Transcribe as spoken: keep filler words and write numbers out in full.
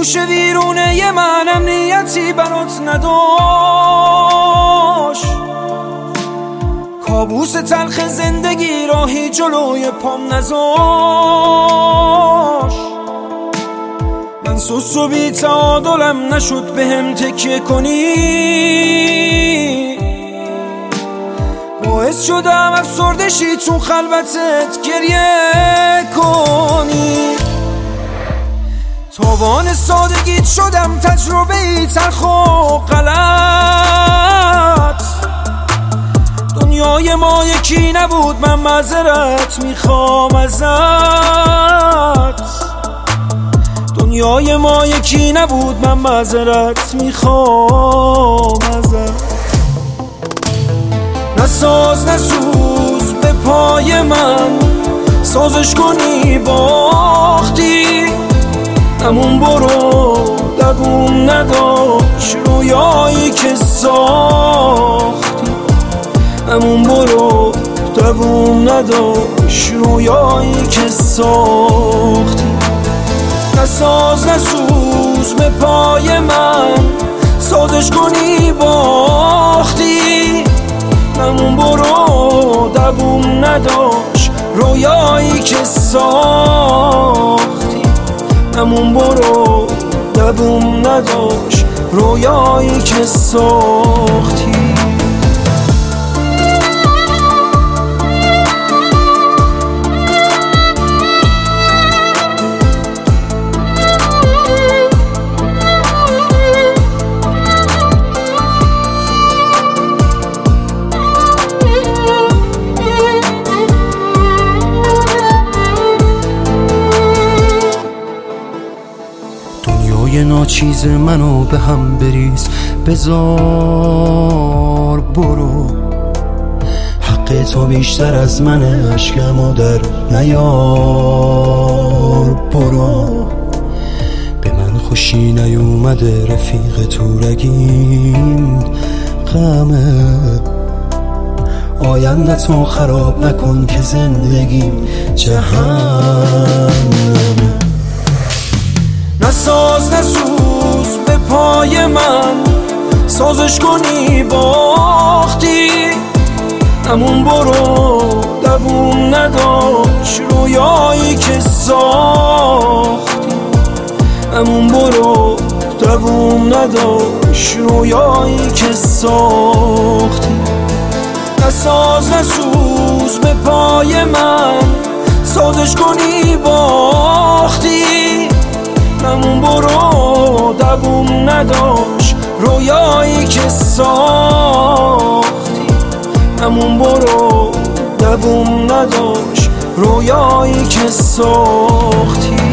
گوش ویرونه من امنیتی برات نداشت، کابوس تلخ زندگی راهی جلوی پام نذاشت. من سوس و بی تعادلم نشد بهم تکیه کنی، باعث شدم افسردشی تو خلوتت گریه کنی. تاوان سادگیت شدم تجربه ای تلخ و غلط. دنیای ما یکی نبود، من معذرت میخوام ازت. دنیای ما یکی نبود، من معذرت میخوام ازت. نساز نسوز به پای من، سازش کنی باختی. همون برو دووم نداشت رویایی که ساختی. همون برو دووم نداشت رویایی که ساختی. نساز نسوز به پای من، سازش کنی باختی. همون برو دووم نداشت رویایی که ساختی. همون برو دووم نداشت رویایی که ساختی. یه ناچیز منو به هم بریز، بذار برو. حق تو بیشتر از منه، عشقمو در نیار برو. به من خوشی نیومده رفیق تو رگیم غمه. آینده تو خراب نکن که زندگیم جهنمه. نساز نسوز به پای من، سازش کنی باختی. همون برو دووم نداشت رویایی که ساختی. همون برو دووم نداشت رویایی که ساختی. نساز نسوز به پای من، سازش کنی باختی. همون برو دووم نداشت رویایی که ساختی. همون برو دووم نداشت رویایی که ساختی.